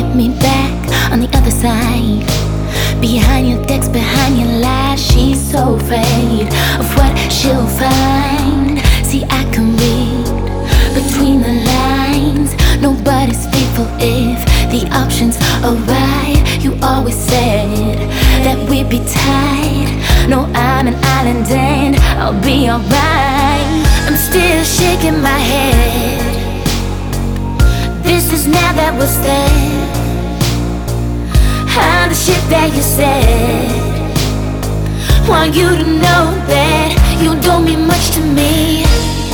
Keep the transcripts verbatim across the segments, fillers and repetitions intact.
get me back on the other side. Behind your decks, behind your lies, she's so afraid of what she'll find. See, I can read between the lines. Nobody's faithful if the options are right. You always said that we'd be tied. No, I'm an island and I'll be alright. I'm still shaking my head. This is now that we're there. I'm the shit that you said. Want you to know that you don't mean much to me.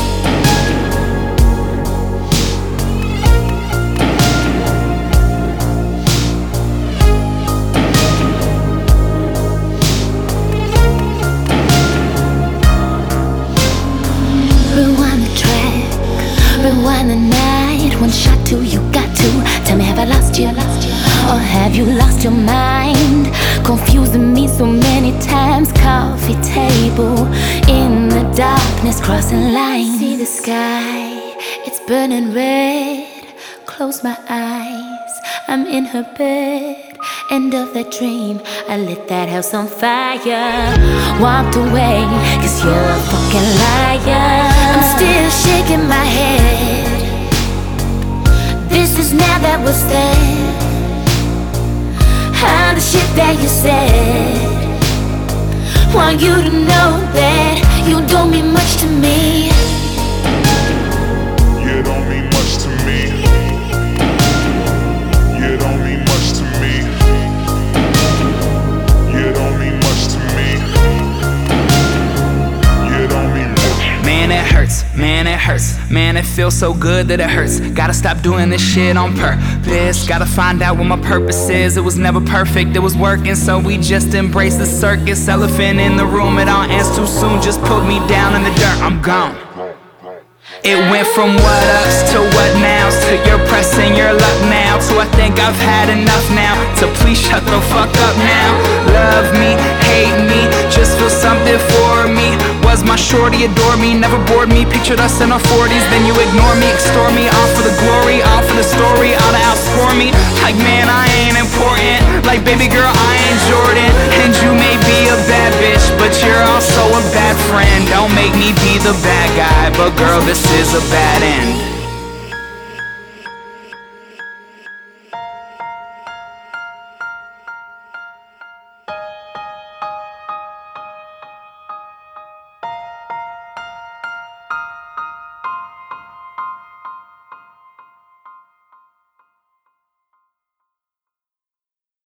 Rewind the track, rewind the night. One shot, two, you got to tell me, have I lost you? Or have you lost your mind? Confusing me so many times. Coffee table in the darkness, crossing lines. See the sky, it's burning red. Close my eyes, I'm in her bed. End of that dream, I lit that house on fire. Walked away, cause you're a fucking liar. I'm still shaking my head. This is now that we're there. I'm the shit that you said. Want you to know that you don't mean much to me. You don't mean much to me. You don't mean much to me. You don't mean much to me. You don't mean much. Man, it hurts, man, it hurts. Man, it feels so good that it hurts. Gotta stop doing this shit on purpose. Gotta find out what my purpose is. It was never perfect, it was working, so we just embraced the circus. Elephant in the room, it all ends too soon. Just put me down in the dirt, I'm gone. It went from what ups to what nows, to you're pressing your luck now, to I think I've had enough now, to please shut the fuck up now. Love me, hate me, just feel something for me. Was my shorty, adore me, never bored me. Pictured us in our forties, then you ignore me, extort me. All for the glory, all for the story, all to outscore me. Like man, I ain't important, like baby girl, I ain't Jordan. And you may be a bad bitch, but you're also a bad friend. Don't make me be the bad guy, but girl, this is a bad end.